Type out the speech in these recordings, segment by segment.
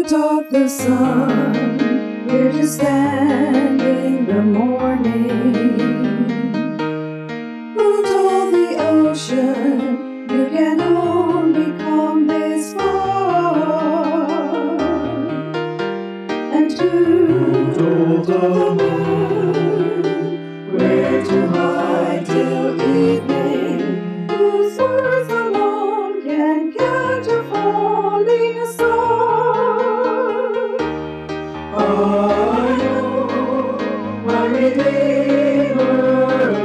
light of the sun, here to stand in the morning. Who told the ocean you can only come this far? And who told the moon where to hide till evening? Whose words alone can catch a falling star? I know my Redeemer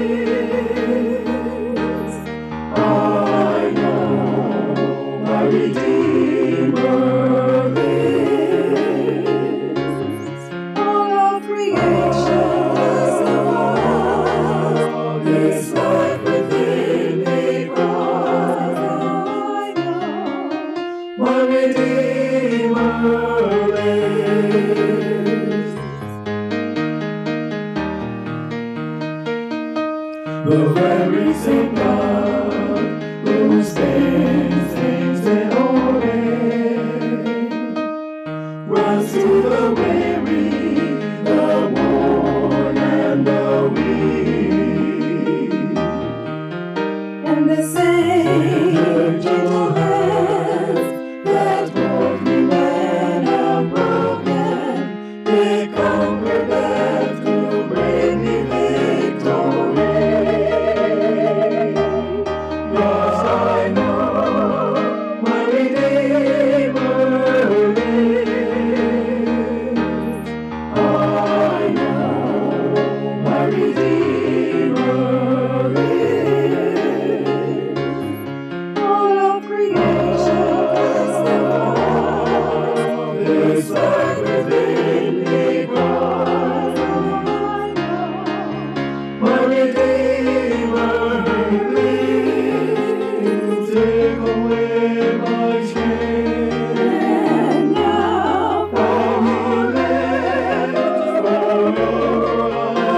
lives. I know my Redeemer lives. All of creation testifies this life within me cries. I know my Redeemer lives. The very same God who spins things in order runs to the weary, the worn, and the weak. And the same gentle hands that hold me when I'm broken, they conquer death to bring me victory. Yes, I know my Redeemer lives. I know my Redeemer lives. All of creation testifies this life within me cries. I know my Redeemer lives. Take away my shame. And now from He lives, forever I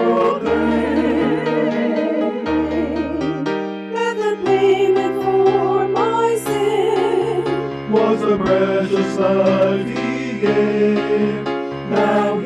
proclaim that the payment for my sin was the precious life He gave. Now